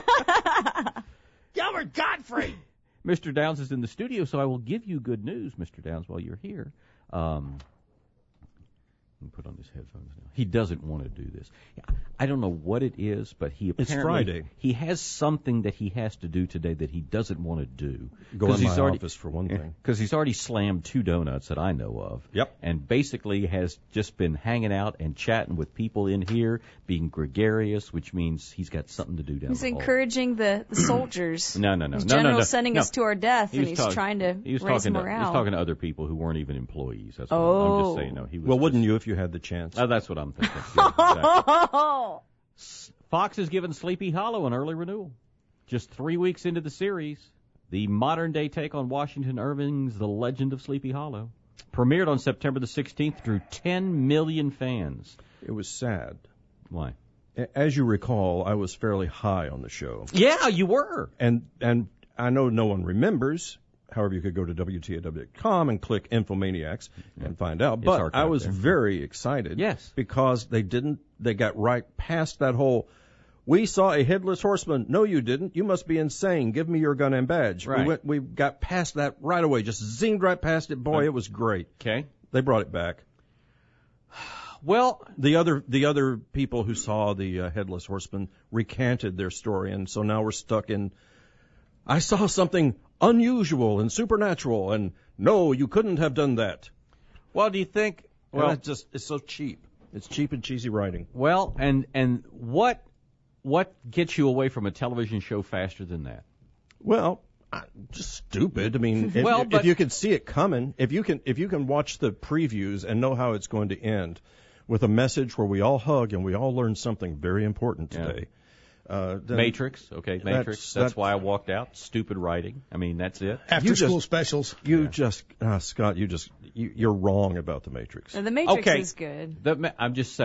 Gilbert Gottfried! Mister Downs is in the studio, so I will give you good news, Mister Downs, while you're here. Um, let me put on his headphones now. He doesn't want to do this. I don't know what it is, but he apparently... It's Friday. He has something that he has to do today that he doesn't want to do. Go in my already, office, for one thing. Because he's already slammed two donuts that I know of. Yep. And basically has just been hanging out and chatting with people in here, being gregarious, which means he's got something to do down He's the hall. encouraging the, the soldiers. No, no, no. His no, general no, no. sending no. us to our death, He and was he's talking, trying to he was raise talking morale. To, he was talking to other people who weren't even employees. That's what oh. I'm, I'm just saying. No, he was well, just, wouldn't you if you had the chance? Uh, that's what I'm thinking. Yeah, exactly. Fox has given Sleepy Hollow an early renewal. Just three weeks into the series, the modern-day take on Washington Irving's The Legend of Sleepy Hollow premiered on September the sixteenth, drew ten million fans. It was sad. Why? As you recall, I was fairly high on the show. Yeah, you were. And and I know no one remembers. However, you could go to W T A W dot com and click Infomaniacs and find out. It's But I was there. very excited. Yes. Because they didn't, they got right past that whole, we saw a headless horseman. No, you didn't. You must be insane. Give me your gun and badge. Right. We went, we got past that right away. Just zinged right past it. Boy, Right. it was great. Okay. They brought it back. Well, the other the other people who saw the uh, headless horseman recanted their story, and so now we're stuck in. I saw something unusual and supernatural, and no, you couldn't have done that. Well, do you think? Well, Well, it's just it's so cheap. It's cheap and cheesy writing. well, and and what what gets you away from a television show faster than that? Well, I, just stupid. I mean, if, Well, if but- you can see it coming, if you can if you can watch the previews and know how it's going to end, with a message where we all hug and we all learn something very important Yeah. today. Uh, then Matrix, okay, that's- Matrix. That's, that- why I walked out. Stupid writing. I mean, that's it. After You school just- specials. You just, uh, Scott, you just, you, you're wrong about the Matrix. The Matrix Okay. is good. The, ma- I'm just saying.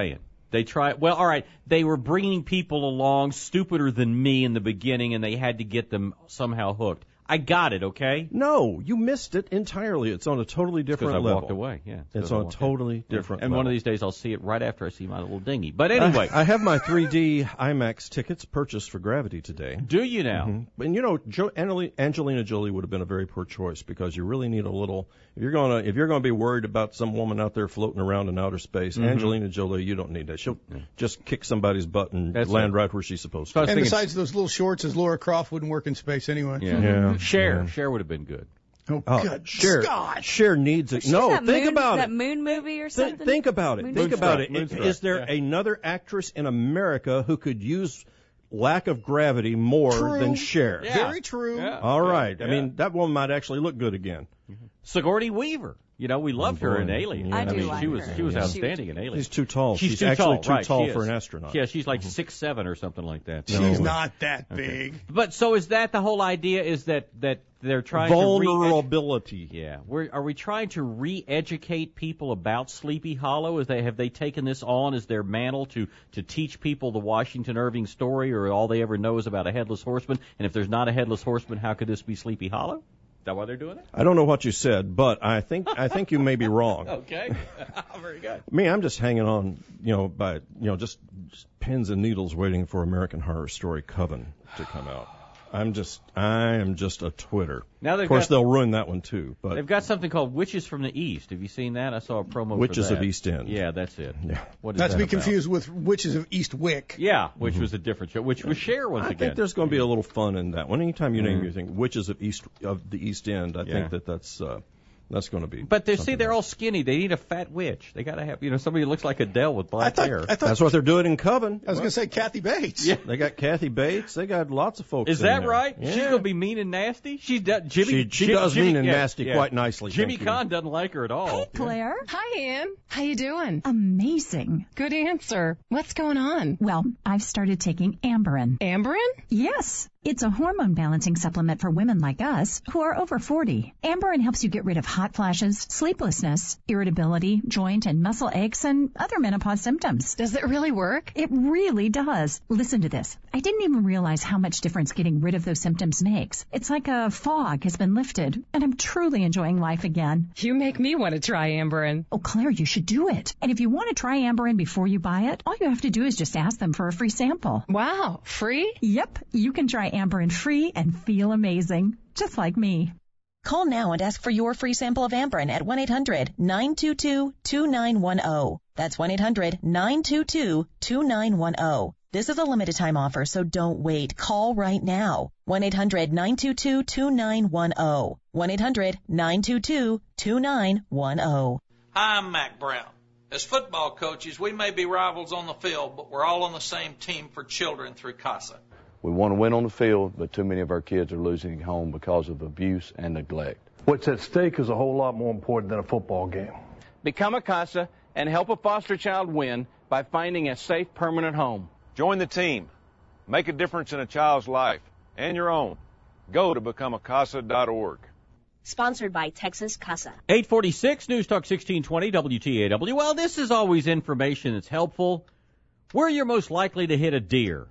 They try. Well, all right. They were bringing people along stupider than me in the beginning, and they had to get them somehow hooked. I got it, okay? No, you missed it entirely. It's on a totally different I level. walked away, yeah. It's on a totally in. different and level. And one of these days I'll see it right after I see my little dinghy. But anyway. I, I have my three D IMAX tickets purchased for Gravity today. Do you now? Mm-hmm. And you know, jo- Angelina Jolie would have been a very poor choice because you really need a little, if you're gonna, if you're gonna be worried about some woman out there floating around in outer space, mm-hmm. Angelina Jolie, you don't need that. She'll yeah. just kick somebody's butt and That's land right. right where she's supposed to. And thinking, besides those little shorts, as Laura Croft wouldn't work in space anyway. Yeah. yeah. Cher. Yeah. Cher would have been good. Oh, oh good Cher, God. Cher needs it. No, that think moon, about that it. That moon movie or something? Th- think about it. Moon think about it. Moonstruck. Is there yeah. another actress in America who could use lack of gravity more true. than Cher? Yeah. Very true. Yeah. All right. Yeah. I mean, that woman might actually look good again. Mm-hmm. Sigourney Weaver. You know, we loved oh, her in Alien. Yeah. I, do mean, like she was her. she was yeah. outstanding in Alien. She's too tall. She's, she's too actually tall. too right, tall for for an astronaut. Yeah, she's like mm-hmm. six seven or something like that. She's no. not that okay. big. But so is that the whole idea? Is that that they're trying vulnerability? To re- yeah, We're, are we trying to re-educate people about Sleepy Hollow? Is they have they taken this on as their mantle to to teach people the Washington Irving story, or all they ever know is about a headless horseman? And if there's not a headless horseman, how could this be Sleepy Hollow? Is that why they're doing it? I don't know what you said, but I think I think you may be wrong. Okay, very good. Me, I'm just hanging on, you know, by you know, just, just pins and needles, waiting for American Horror Story Coven to come out. I'm just, I am just a Twitter. Now of course, got, they'll ruin that one too. But they've got something called Witches from the East. Have you seen that? I saw a promo. Witches for that. of East End. Yeah, that's it. Yeah, what is not that to be about? confused with Witches of Eastwick. Yeah, which mm-hmm. was a different show. Which was Cher once I again. I think there's going to be a little fun in that one. Anytime you mm-hmm. name anything, Witches of East of the East End, I yeah. think that that's. Uh, That's going to be. But they see they're else. all skinny. They need a fat witch. They got to have, you know, somebody who looks like Adele with black I thought, hair. I thought, That's what they're doing in Coven. I was going to say Kathy Bates. Yeah, they got Kathy Bates. They got lots of folks. Is in that there. right? Yeah. She's going to be mean and nasty. She's de- Jimmy. She, she Jim, does Jimmy, mean and yeah, nasty yeah. quite nicely. Jimmy thank Kahn you. doesn't like her at all. Hey, Claire. Hi, Ann. How you doing? Amazing. Good answer. What's going on? Well, I've started taking Amberen. Amberen? Yes. It's a hormone balancing supplement for women like us who are over forty. Amberen helps you get rid of hot flashes, sleeplessness, irritability, joint and muscle aches, and other menopause symptoms. Does it really work? It really does. Listen to this. I didn't even realize how much difference getting rid of those symptoms makes. It's like a fog has been lifted, and I'm truly enjoying life again. You make me want to try Amberen. Oh, Claire, you should do it. And if you want to try Amberen before you buy it, all you have to do is just ask them for a free sample. Wow, free? Yep, you can try Amberen free and feel amazing, just like me. Call now and ask for your free sample of Amberen at one eight hundred nine two two two nine one zero. That's one eight hundred nine two two two nine one zero. This is a limited time offer, so don't wait. Call right now. one eight hundred nine two two two nine one zero. one eight hundred nine two two two nine one zero. Hi, I'm Mac Brown. As football coaches, we may be rivals on the field, but we're all on the same team for children through CASA. We want to win on the field, but too many of our kids are losing at home because of abuse and neglect. What's at stake is a whole lot more important than a football game. Become a CASA and help a foster child win by finding a safe, permanent home. Join the team. Make a difference in a child's life and your own. Go to become a casa dot org. Sponsored by Texas CASA. eight forty-six, News Talk sixteen twenty, W T A W. Well, this is always information that's helpful. Where you're most likely to hit a deer.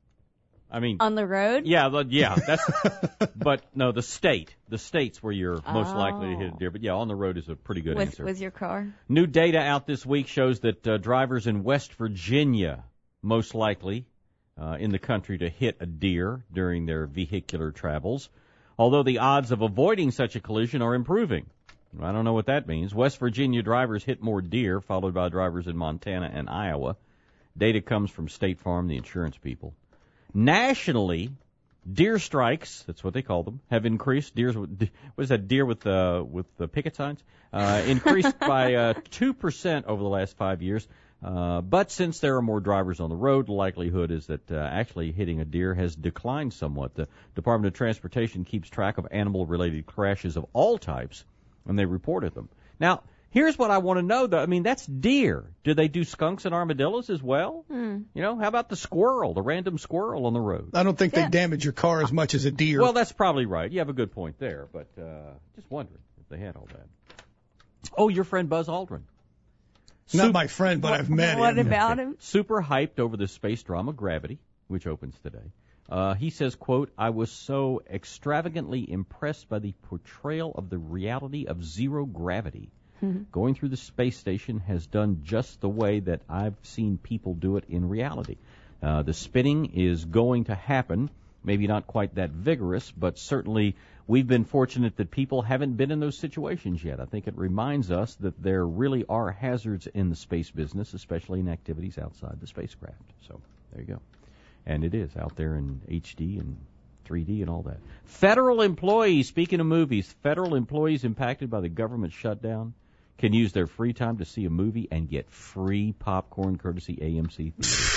I mean, on the road? Yeah, the, yeah. That's, but no, the state, the states where you're most oh. likely to hit a deer. But yeah, on the road is a pretty good with, answer. With your car? New data out this week shows that uh, drivers in West Virginia most likely uh, in the country to hit a deer during their vehicular travels. Although the odds of avoiding such a collision are improving. I don't know what that means. West Virginia drivers hit more deer, followed by drivers in Montana and Iowa. Data comes from State Farm, the insurance people. Nationally, deer strikes, that's what they call them, have increased. Deers, what is that, deer with the, with the picket signs? Uh, increased by uh, two percent over the last five years. Uh, but since there are more drivers on the road, the likelihood is that uh, actually hitting a deer has declined somewhat. The Department of Transportation keeps track of animal-related crashes of all types, and they reported them. Now, here's what I want to know, though. I mean, that's deer. Do they do skunks and armadillos as well? Hmm. You know, how about the squirrel, the random squirrel on the road? I don't think yeah. they damage your car as much as a deer. Well, that's probably right. You have a good point there, but uh, just wondering if they had all that. Oh, your friend Buzz Aldrin. Not my friend, but what, I've met what him. What about him? Super hyped over the space drama Gravity, which opens today. Uh, he says, quote, I was so extravagantly impressed by the portrayal of the reality of zero gravity. Mm-hmm. Going through the space station has done just the way that I've seen people do it in reality. Uh, the spinning is going to happen, maybe not quite that vigorous, but certainly we've been fortunate that people haven't been in those situations yet. I think it reminds us that there really are hazards in the space business, especially in activities outside the spacecraft. So there you go. And it is out there in H D and three D and all that. Federal employees, speaking of movies, federal employees impacted by the government shutdown can use their free time to see a movie and get free popcorn courtesy A M C.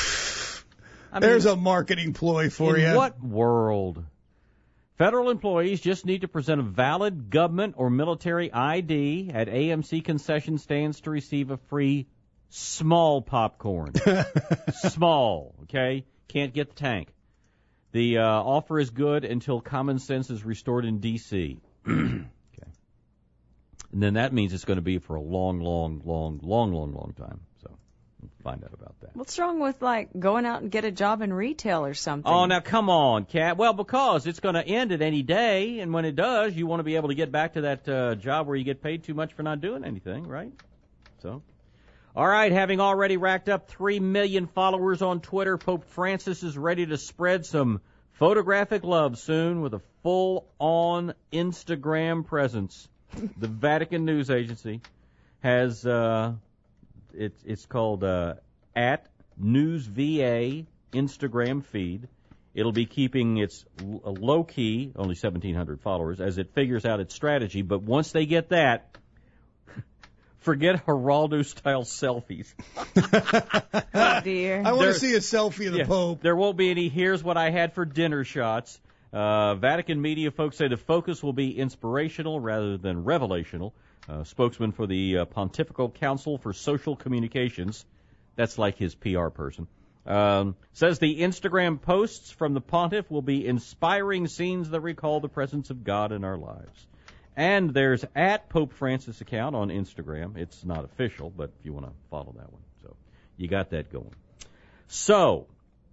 I mean, There's a marketing ploy for in you. In what world? Federal employees just need to present a valid government or military I D at A M C concession stands to receive a free small popcorn. Small, okay? Can't get the tank. The uh, offer is good until common sense is restored in D C Okay. And then that means it's going to be for a long, long, long, long, long, long time. So we'll find out about that. What's wrong with, like, going out and get a job in retail or something? Oh, now come on, Kat. Well, because it's going to end at any day, and when it does, you want to be able to get back to that uh, job where you get paid too much for not doing anything, right? So, all right, having already racked up three million followers on Twitter, Pope Francis is ready to spread some photographic love soon with a full-on Instagram presence. The Vatican News Agency has, uh, it's, it's called uh, at NewsVA Instagram feed. It'll be keeping its l- low-key, only seventeen hundred followers, as it figures out its strategy. But once they get that, forget Geraldo-style selfies. Oh, dear. I want There- to see a selfie of the Yeah, Pope. There won't be any here's what I had for dinner shots. Uh, Vatican media folks say the focus will be inspirational rather than revelational. Uh, spokesman for the uh, Pontifical Council for Social Communications, that's like his P R person, um, says the Instagram posts from the pontiff will be inspiring scenes that recall the presence of God in our lives. And there's at Pope Francis account on Instagram. It's not official, but if you want to follow that one. So you got that going. So,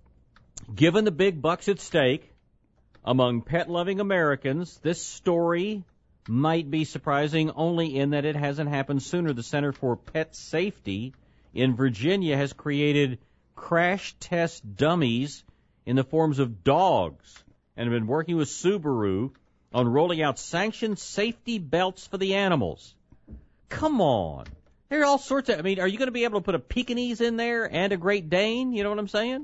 given the big bucks at stake among pet-loving Americans, this story might be surprising only in that it hasn't happened sooner. The Center for Pet Safety in Virginia has created crash test dummies in the forms of dogs and have been working with Subaru on rolling out sanctioned safety belts for the animals. Come on. There are all sorts of, I mean, are you going to be able to put a Pekingese in there and a Great Dane? You know what I'm saying?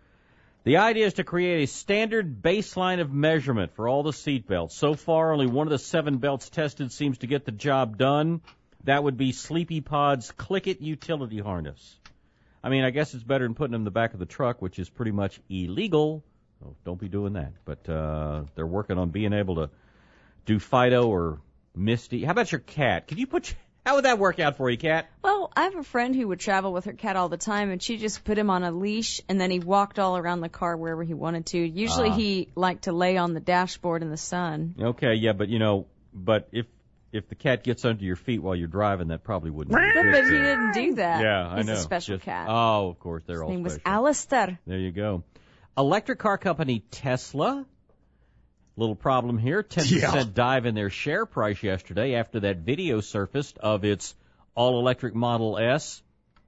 The idea is to create a standard baseline of measurement for all the seat belts. So far, only one of the seven belts tested seems to get the job done. That would be Sleepy Pod's Click-It utility harness. I mean, I guess it's better than putting them in the back of the truck, which is pretty much illegal. So don't be doing that. But uh, they're working on being able to do Fido or Misty. How about your cat? Could you put your, how would that work out for you, Cat? Well, I have a friend who would travel with her cat all the time, and she just put him on a leash, and then he walked all around the car wherever he wanted to. Usually Ah. he liked to lay on the dashboard in the sun. Okay, yeah, but you know, but if if the cat gets under your feet while you're driving, that probably wouldn't be But, good. but he didn't do that. Yeah, I He's know. a special Just- cat. Oh, of course, they're His all name was special. Alistair. There you go. Electric car company Tesla. Little problem here. ten percent Yeah. dive in their share price yesterday after that video surfaced of its all-electric Model S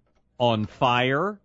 on fire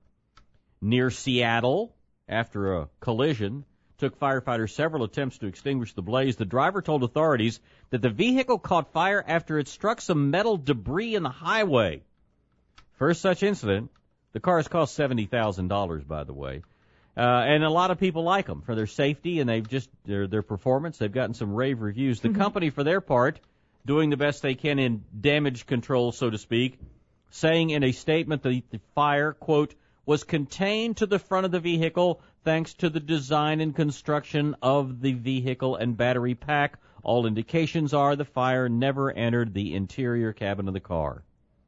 near Seattle after a collision. Took firefighters several attempts to extinguish the blaze. The driver told authorities that the vehicle caught fire after it struck some metal debris in the highway. First such incident. The cars cost seventy thousand dollars, by the way. Uh, and a lot of people like them for their safety and they've just their their performance. They've gotten some rave reviews. The company, for their part, doing the best they can in damage control, so to speak, saying in a statement that the fire, quote, was contained to the front of the vehicle thanks to the design and construction of the vehicle and battery pack. All indications are the fire never entered the interior cabin of the car.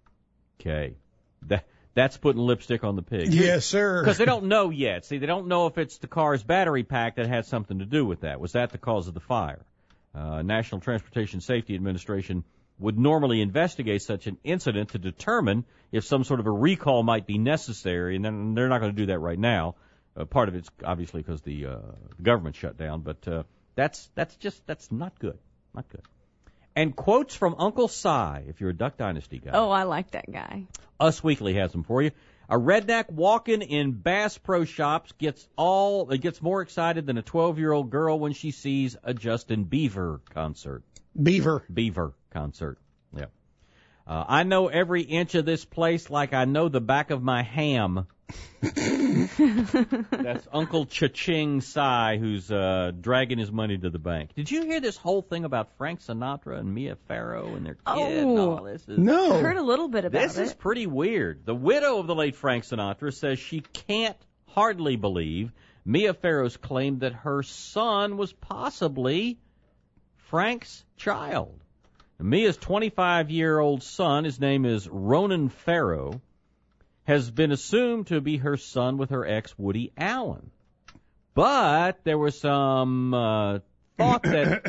Okay. That, that's putting lipstick on the pig. Yes, sir. Because they don't know yet. See, they don't know if it's the car's battery pack that had something to do with that. Was that the cause of the fire? Uh, National Transportation Safety Administration would normally investigate such an incident to determine if some sort of a recall might be necessary, and then they're not going to do that right now. Uh, part of it's obviously because the uh, government shut down, but uh, that's that's just that's not good, not good. And quotes from Uncle Si, if you're a Duck Dynasty guy. Oh, I like that guy. Us Weekly has them for you. A redneck walking in Bass Pro Shops gets all it gets more excited than a twelve-year-old girl when she sees a Justin Bieber concert. Beaver. Beaver concert. Yeah. Uh, I know every inch of this place like I know the back of my ham. That's Uncle Cha-Ching Si, who's uh, dragging his money to the bank. Did you hear this whole thing about Frank Sinatra and Mia Farrow and their kid oh, and all this? Is, no. I heard a little bit about this it. This is pretty weird. The widow of the late Frank Sinatra says she can't hardly believe Mia Farrow's claim that her son was possibly Frank's child. Mia's twenty-five-year-old son, his name is Ronan Farrow, has been assumed to be her son with her ex, Woody Allen. But there was some uh, thought that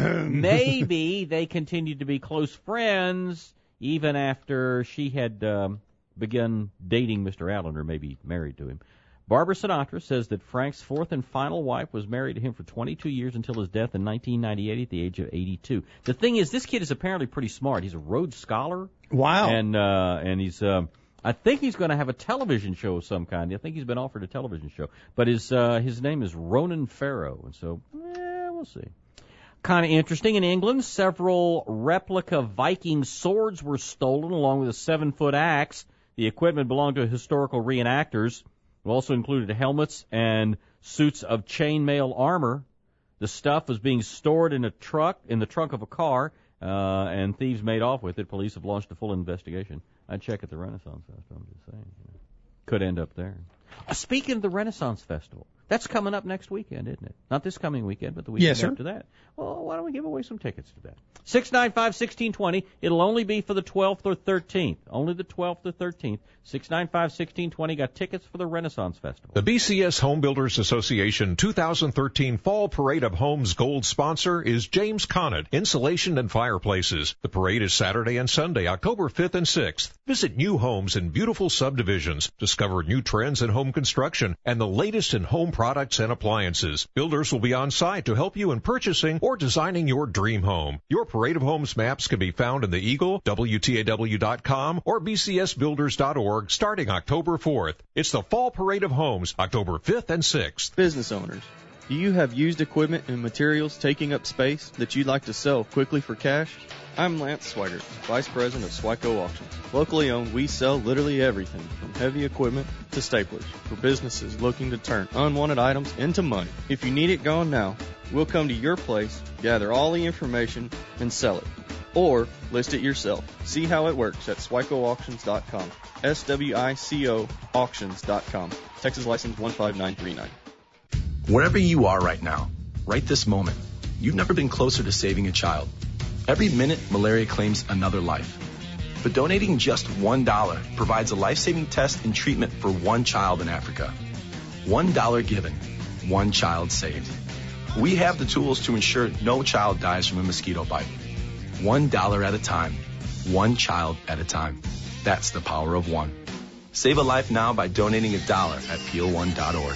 maybe they continued to be close friends even after she had um, begun dating Mister Allen, or maybe married to him. Barbara Sinatra says that Frank's fourth and final wife was married to him for twenty-two years until his death in nineteen ninety-eight at the age of eighty-two. The thing is, this kid is apparently pretty smart. He's a Rhodes Scholar. Wow. And uh, and he's, um, I think he's going to have a television show of some kind. I think he's been offered a television show. But his uh, his name is Ronan Farrow, and so, eh, we'll see. Kind of interesting. In England, several replica Viking swords were stolen, along with a seven-foot axe. The equipment belonged to historical reenactors. It also included helmets and suits of chainmail armor. The stuff was being stored in a truck, in the trunk of a car, uh, and thieves made off with it. Police have launched a full investigation. I'd check at the Renaissance Festival, I'm just saying. You know. Could end up there. Uh, speaking of the Renaissance Festival, that's coming up next weekend, isn't it? Not this coming weekend, but the weekend yes, sir. after that. Well, why don't we give away some tickets to that? six nine five, one six two zero. It'll only be for the twelfth or thirteenth. Only the twelfth or thirteenth. six nine five, one six two zero. Got tickets for the Renaissance Festival. The B C S Home Builders Association two thousand thirteen Fall Parade of Homes Gold sponsor is James Conant, Insulation and Fireplaces. The parade is Saturday and Sunday, October fifth and sixth. Visit new homes in beautiful subdivisions. Discover new trends in home construction and the latest in home products and appliances. Builders will be on site to help you in purchasing or designing your dream home. Your Parade of Homes maps can be found in the Eagle, W T A W dot com, or B C S builders dot org starting October fourth. It's the Fall Parade of Homes, October fifth and sixth. Business owners, do you have used equipment and materials taking up space that you'd like to sell quickly for cash? I'm Lance Swigert, Vice President of Swico Auctions. Locally owned, we sell literally everything from heavy equipment to staplers for businesses looking to turn unwanted items into money. If you need it gone now, we'll come to your place, gather all the information, and sell it. Or list it yourself. See how it works at swico auctions dot com. S W I C O auctions dot com. Texas license one five nine three nine. Wherever you are right now, right this moment, you've never been closer to saving a child. Every minute, malaria claims another life. But donating just one dollar provides a life-saving test and treatment for one child in Africa. One dollar given, one child saved. We have the tools to ensure no child dies from a mosquito bite. One dollar at a time, one child at a time. That's the power of one. Save a life now by donating a dollar at peel one dot org.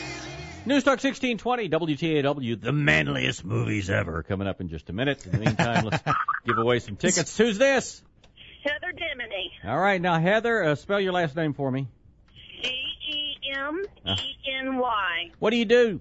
News Talk sixteen twenty, W T A W, the manliest movies ever. Coming up in just a minute. In the meantime, let's give away some tickets. Who's this? Heather Dimony. All right, now, Heather, uh, spell your last name for me. D E M E N Y. What do you do?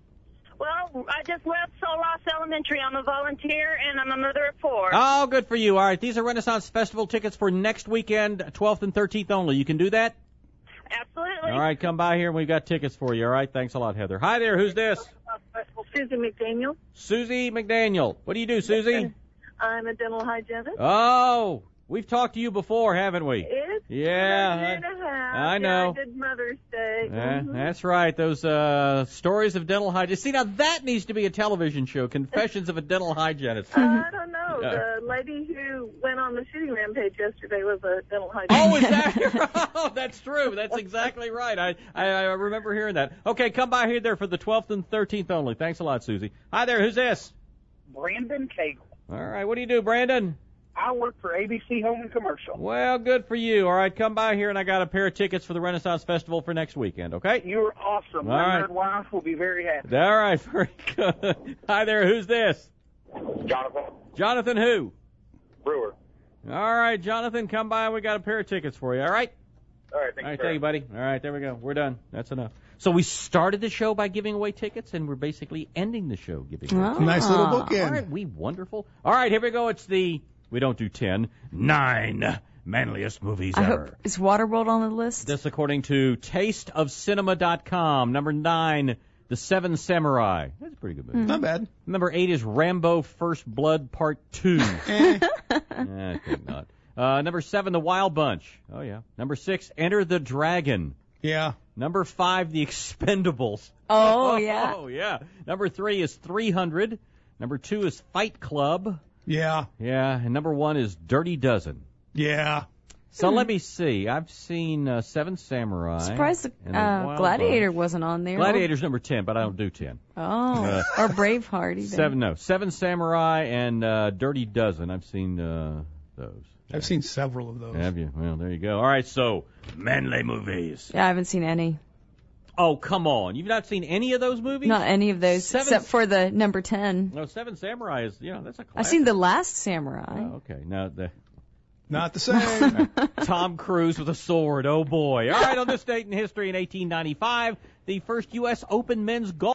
Well, I just left Solas Elementary. I'm a volunteer, and I'm a mother of four. Oh, good for you. All right, these are Renaissance Festival tickets for next weekend, twelfth and thirteenth only. You can do that? Absolutely. All right, come by here and we've got tickets for you. All right, thanks a lot, Heather. Hi there, who's this? Susie McDaniel. Susie McDaniel. What do you do, Susie? I'm a dental hygienist. Oh, we've talked to you before, haven't we? It's yeah, a year and a half. I know. Yeah, I did Mother's Day. Uh, Mm-hmm. That's right, those uh, stories of dental hygienists. See, now that needs to be a television show, Confessions of a Dental Hygienist. I don't know. Uh, The lady who went on the shooting rampage yesterday was a dental hygienist. Oh, is that? Oh, that's true. That's exactly right. I, I I remember hearing that. Okay, come by here there for the twelfth and thirteenth only. Thanks a lot, Susie. Hi there. Who's this? Brandon Cagle. All right. What do you do, Brandon? I work for A B C Home and Commercial. Well, good for you. All right, come by here, and I got a pair of tickets for the Renaissance Festival for next weekend, okay? You're awesome. All My right. nerd wife will be very happy. All right, very good. Hi there, who's this? Jonathan. Jonathan who? Brewer. All right, Jonathan, come by. We got a pair of tickets for you, all right? All right, thank All right, you, thank you, buddy. All right, there we go. We're done. That's enough. So we started the show by giving away tickets, and we're basically ending the show giving away tickets. Nice little bookend. All right, we wonderful. All right, here we go. It's the, we don't do ten, nine manliest movies I ever. hope, is Waterworld on the list? This according to taste of cinema dot com. Number nine, The Seven Samurai. That's a pretty good movie. Mm. Not bad. Number eight is Rambo First Blood Part two. Eh. I think not. Uh, number seven, The Wild Bunch. Oh, yeah. Number six, Enter the Dragon. Yeah. Number five, The Expendables. Oh, yeah. Oh, yeah. Number three is three hundred. Number two is Fight Club. Yeah. Yeah. And number one is Dirty Dozen. Yeah. So Hmm. let me see. I've seen uh, Seven Samurai. Surprised the and The uh, Wild Gladiator Bunch. wasn't on there. Gladiator's number ten, but I don't do ten. Oh, Uh, or Braveheart even. Seven, no. Seven Samurai and uh, Dirty Dozen. I've seen uh, those. I've seen several of those. Have you? Well, there you go. All right, so manly movies. Yeah, I haven't seen any. Oh, come on. You've not seen any of those movies? Not any of those, Seven- except for the number ten. No, Seven Samurai is, you know, that's a classic. I've seen The Last Samurai. Oh, okay. Now, the Not the same. Tom Cruise with a sword. Oh, boy. All right, on this date in history in eighteen ninety-five, the first U S Open men's golf